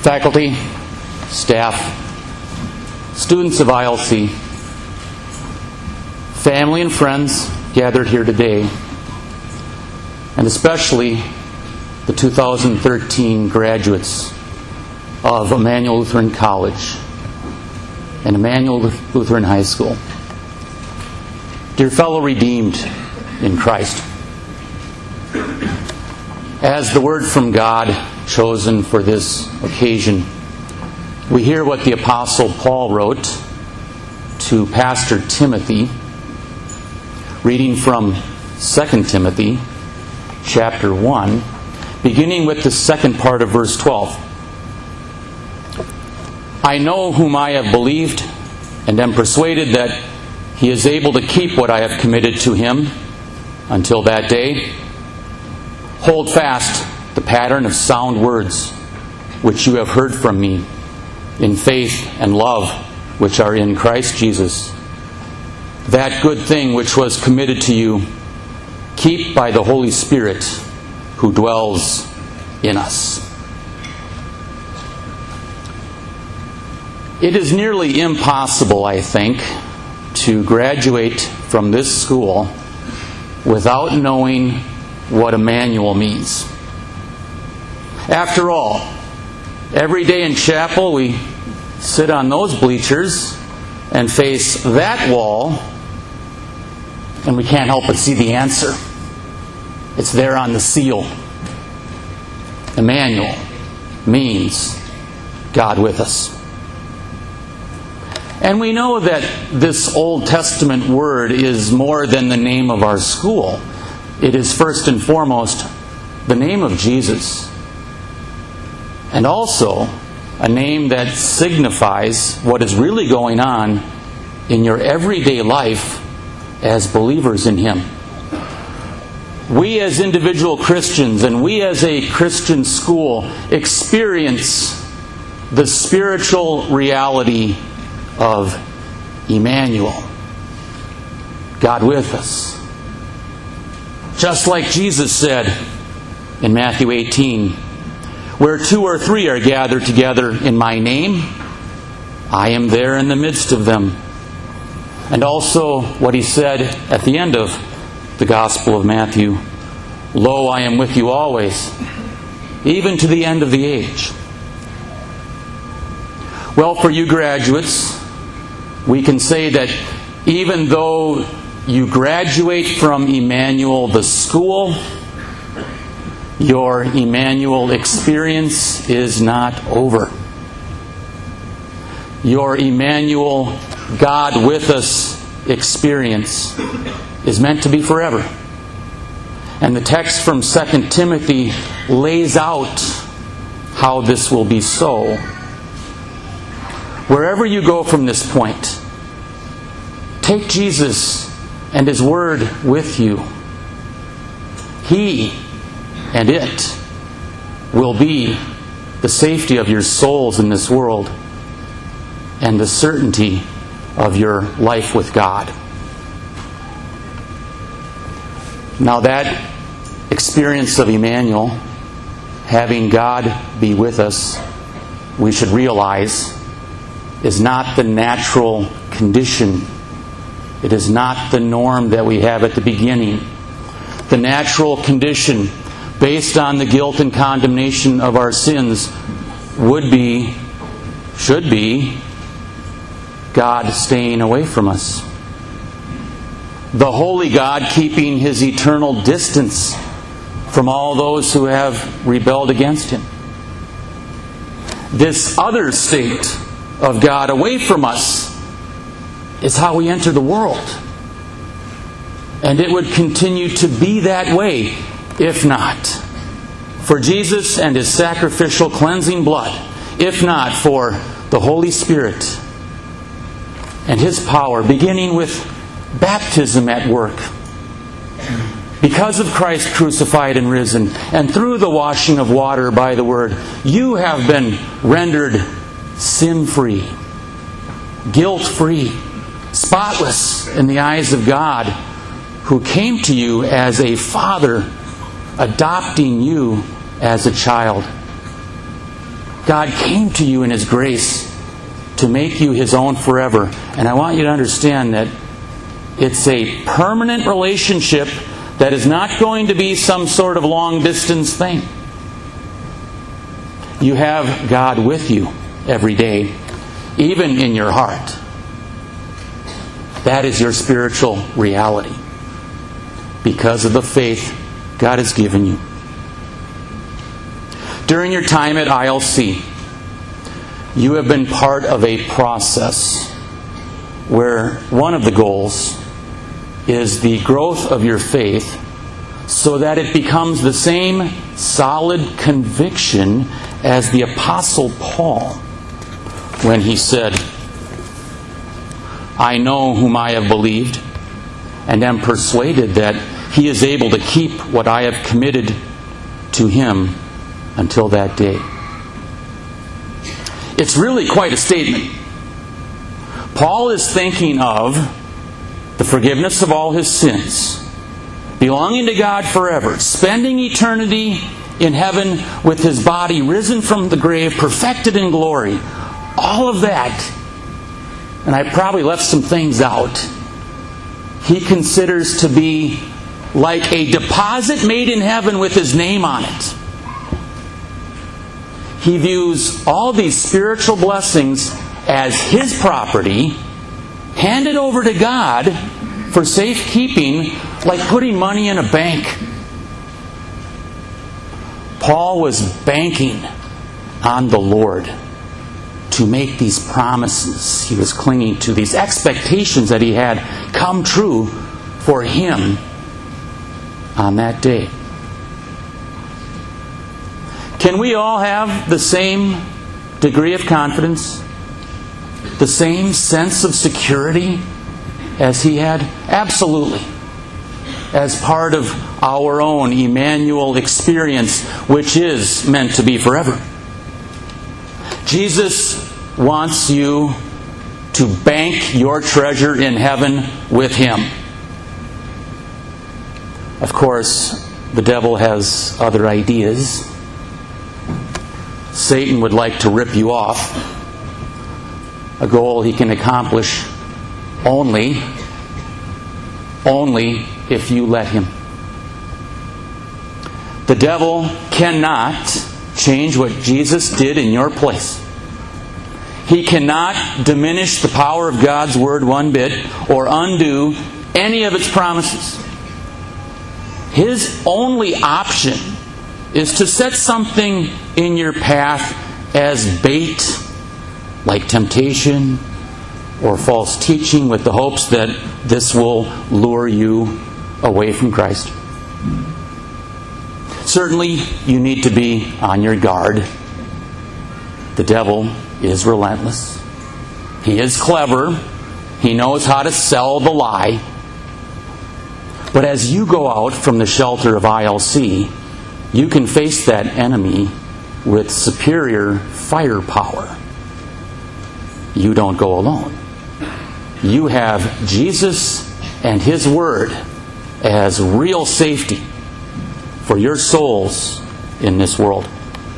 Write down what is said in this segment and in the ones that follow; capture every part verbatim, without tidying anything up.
faculty, staff, students of I L C, family and friends gathered here today, and especially the two thousand thirteen graduates of Emmanuel Lutheran College and Emmanuel Lutheran High School. Dear fellow redeemed in Christ, as the word from God chosen for this occasion, we hear what the Apostle Paul wrote to Pastor Timothy, reading from Second Timothy chapter one, beginning with the second part of verse twelve. I know whom I have believed, and am persuaded that he is able to keep what I have committed to him until that day. Hold fast the pattern of sound words which you have heard from me, in faith and love which are in Christ Jesus. That good thing which was committed to you, keep by the Holy Spirit who dwells in us. It is nearly impossible, I think, to graduate from this school without knowing what Emmanuel means. After all, every day in chapel we sit on those bleachers and face that wall, and we can't help but see the answer. It's there on the seal. Emmanuel means God with us. And we know that this Old Testament word is more than the name of our school. It is first and foremost the name of Jesus, and also a name that signifies what is really going on in your everyday life as believers in Him. We as individual Christians and we as a Christian school experience the spiritual reality of Emmanuel, God with us. Just like Jesus said in Matthew eighteen, where two or three are gathered together in my name, I am there in the midst of them. And also what he said at the end of the Gospel of Matthew, lo, I am with you always, even to the end of the age. Well, for you graduates, we can say that even though you graduate from Emmanuel the school, your Emmanuel experience is not over. Your Emmanuel God with us experience is meant to be forever. And the text from Second Timothy lays out how this will be so. Wherever you go from this point, take Jesus and His Word with you. He and it will be the safety of your souls in this world and the certainty of your life with God. Now that experience of Emmanuel, having God be with us, we should realize is not the natural condition. It is not the norm that we have at the beginning. The natural condition, based on the guilt and condemnation of our sins, would be, should be, God staying away from us. The holy God keeping His eternal distance from all those who have rebelled against Him. This other state of God away from us is how we enter the world. And it would continue to be that way if not for Jesus and His sacrificial cleansing blood, if not for the Holy Spirit and His power, beginning with baptism at work. Because of Christ crucified and risen, and through the washing of water by the Word, you have been rendered sin-free, guilt-free, spotless in the eyes of God, who came to you as a Father, adopting you as a child. God came to you in His grace to make you His own forever. And I want you to understand that it's a permanent relationship that is not going to be some sort of long-distance thing. You have God with you every day, even in your heart. That is your spiritual reality because of the faith God has given you. During your time at I L C, you have been part of a process where one of the goals is the growth of your faith so that it becomes the same solid conviction as the Apostle Paul when he said, I know whom I have believed and am persuaded that He is able to keep what I have committed to Him until that day. It's really quite a statement. Paul is thinking of the forgiveness of all his sins, belonging to God forever, spending eternity in heaven with his body risen from the grave, perfected in glory. All of that, and I probably left some things out, he considers to be like a deposit made in heaven with his name on it. He views all these spiritual blessings as his property, handed over to God for safekeeping, like putting money in a bank. Paul was banking on the Lord to make these promises he was clinging to, these expectations that he had come true for him on that day. Can we all have the same degree of confidence, the same sense of security as he had? Absolutely. As part of our own Emmanuel experience, which is meant to be forever. Jesus wants you to bank your treasure in heaven with Him. Of course, the devil has other ideas. Satan would like to rip you off, a goal he can accomplish only, only if you let him. The devil cannot change what Jesus did in your place. He cannot diminish the power of God's Word one bit or undo any of its promises. His only option is to set something in your path as bait, like temptation or false teaching, with the hopes that this will lure you away from Christ. Certainly, you need to be on your guard. The devil is relentless. He is clever. He knows how to sell the lie. But as you go out from the shelter of I L C, you can face that enemy with superior firepower. You don't go alone. You have Jesus and His Word as real safety for your souls in this world.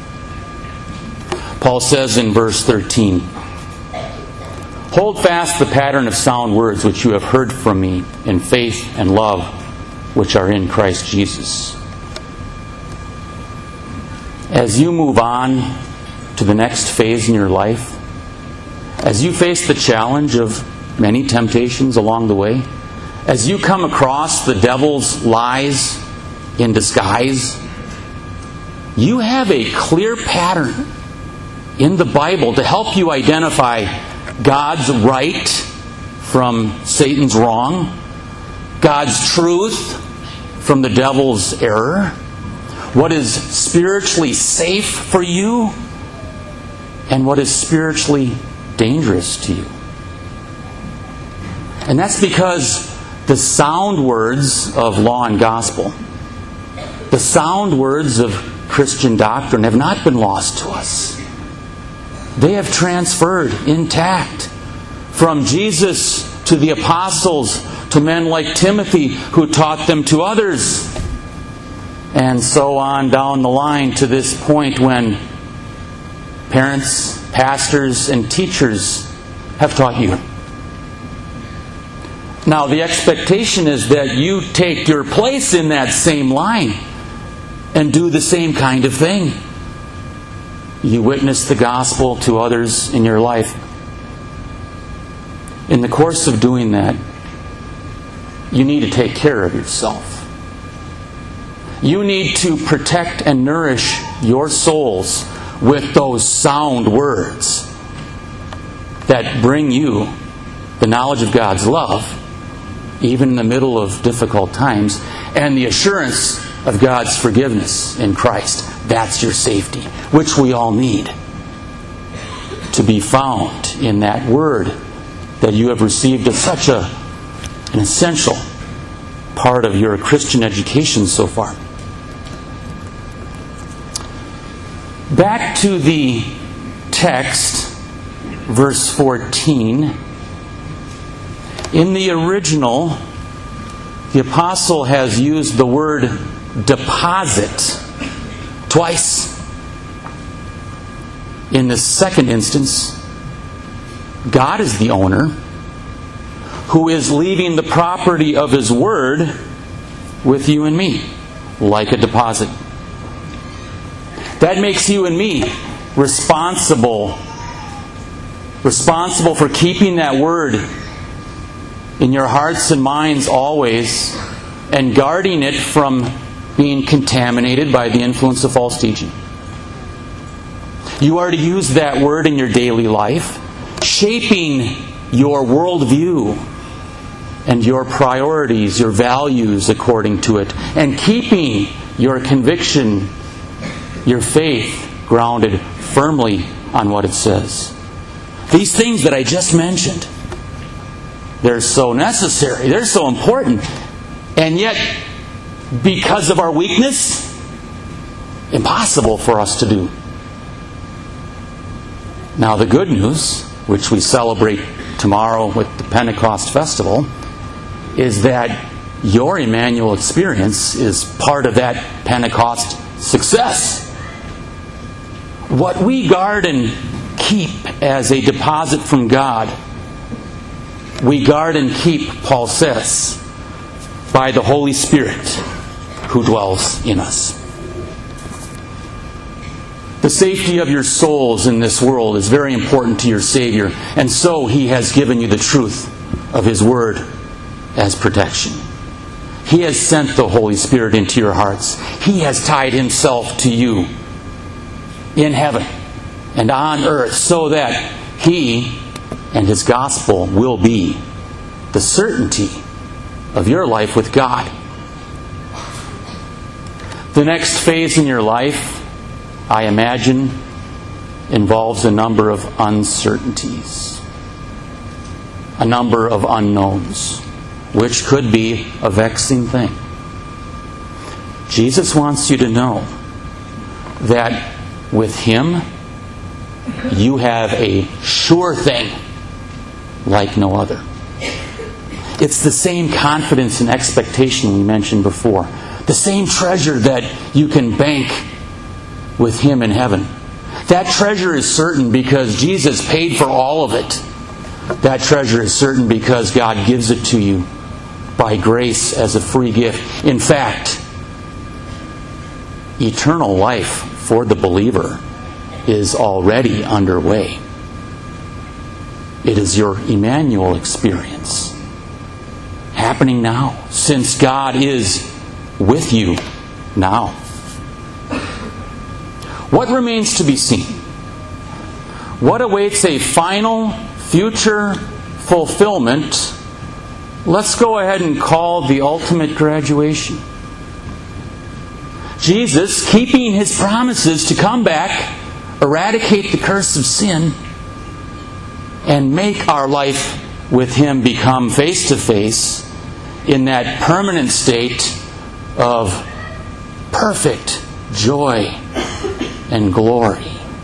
Paul says in verse thirteen, "Hold fast the pattern of sound words which you have heard from me in faith and love which are in Christ Jesus." As you move on to the next phase in your life, as you face the challenge of many temptations along the way, as you come across the devil's lies in disguise, you have a clear pattern in the Bible to help you identify God's right from Satan's wrong, God's truth from the devil's error, what is spiritually safe for you, and what is spiritually dangerous to you. And that's because the sound words of law and gospel, the sound words of Christian doctrine have not been lost to us. They have transferred intact from Jesus to the apostles, to men like Timothy who taught them to others, and so on down the line to this point when parents, pastors, and teachers have taught you. Now, the expectation is that you take your place in that same line and do the same kind of thing. You witness the gospel to others in your life. In the course of doing that, you need to take care of yourself. You need to protect and nourish your souls with those sound words that bring you the knowledge of God's love, even in the middle of difficult times, and the assurance of God's forgiveness in Christ. That's your safety, which we all need to be found in that word that you have received as such a, an essential part of your Christian education so far. Back to the text, verse fourteen. In the original, the apostle has used the word deposit twice. In the second instance, God is the owner who is leaving the property of His Word with you and me, like a deposit. That makes you and me responsible, responsible for keeping that Word in your hearts and minds always, and guarding it from being contaminated by the influence of false teaching. You are to use that Word in your daily life, shaping your worldview and your priorities, your values according to it, and keeping your conviction, your faith grounded firmly on what it says. These things that I just mentioned, they're so necessary, they're so important, and yet, because of our weakness, impossible for us to do. Now, the good news, which we celebrate tomorrow with the Pentecost Festival, is that your Emmanuel experience is part of that Pentecost success. What we guard and keep as a deposit from God, we guard and keep, Paul says, by the Holy Spirit who dwells in us. The safety of your souls in this world is very important to your Savior, and so He has given you the truth of His Word as protection. He has sent the Holy Spirit into your hearts. He has tied Himself to you in heaven and on earth so that He and His gospel will be the certainty of your life with God. The next phase in your life, I imagine, involves a number of uncertainties, a number of unknowns, which could be a vexing thing. Jesus wants you to know that with Him, you have a sure thing like no other. It's the same confidence and expectation we mentioned before. The same treasure that you can bank with Him in heaven. That treasure is certain because Jesus paid for all of it. That treasure is certain because God gives it to you by grace as a free gift. In fact, eternal life for the believer is already underway. It is your Emmanuel experience happening now, since God is with you now. What remains to be seen? What awaits a final, future fulfillment? Let's go ahead and call the ultimate graduation. Jesus, keeping His promises to come back, eradicate the curse of sin, and make our life with Him become face to face in that permanent state of perfect joy and glory.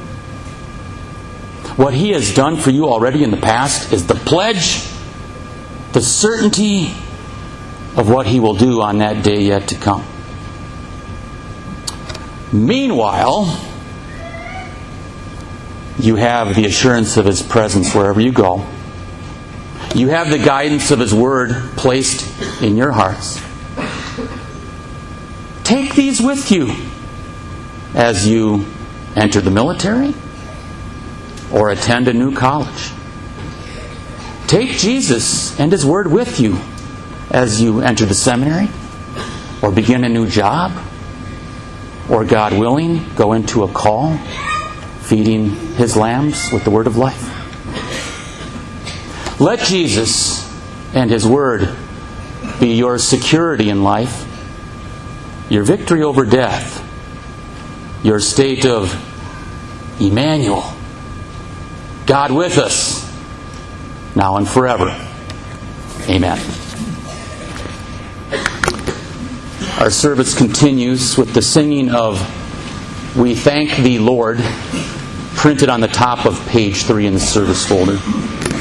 What He has done for you already in the past is the pledge, the certainty of what He will do on that day yet to come. Meanwhile, You have the assurance of His presence wherever you go. You have the guidance of His Word placed in your hearts. Take these with you as you enter the military or attend a new college. Take Jesus and His Word with you as you enter the seminary or begin a new job or, God willing, go into a call feeding His lambs with the Word of life. Let Jesus and His Word be your security in life, your victory over death, your state of Emmanuel, God with us, now and forever. Amen. Our service continues with the singing of We Thank Thee, Lord, printed on the top of page three in the service folder.